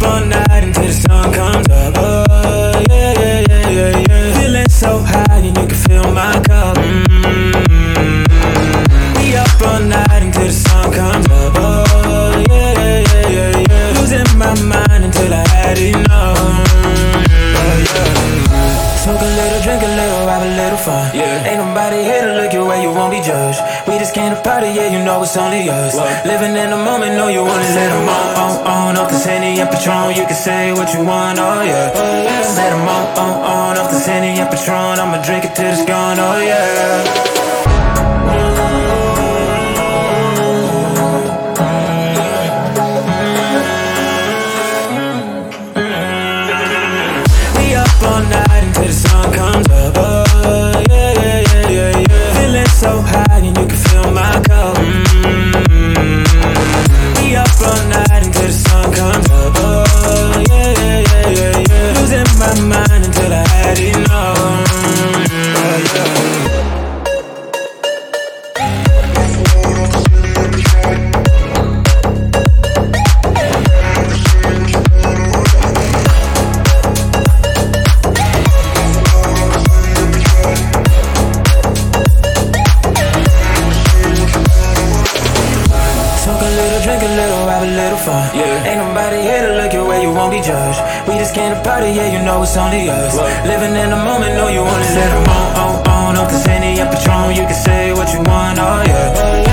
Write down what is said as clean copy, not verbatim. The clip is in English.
all night until the sun comes up. Oh, yeah, yeah, yeah, yeah, yeah. Feeling so high and you can fill my cup. We up all night until the sun comes up. Oh, yeah, yeah, yeah, yeah, yeah. Losing my mind until I had enough. Oh, yeah. Smoke a little, drink a little, have a little fun. Yeah. Ain't nobody here to look your way, you won't be judged. We just came to party, yeah, you know it's only us. What? Living in the moment, know you wanna let them on. Off the Henny and Patron, you can say what you want, oh yeah. Let them on, off the Henny and Patron, I'ma drink it till it's gone, oh yeah. All night until the sun comes up. Oh, yeah, yeah, yeah, yeah, yeah. Feeling so high and you can fill my cup. We up all night until the sun comes up. Oh, yeah, yeah, yeah, yeah, yeah. Losing my mind until I had enough. Oh, yeah. Drink a little, have a little fun. Yeah. Ain't nobody here to look your way, you won't be judged. We just came to party, yeah, you know it's only us. What? Living in the moment, know you wanna let them on. Off the Henny and Patron, you can say what you want, oh yeah.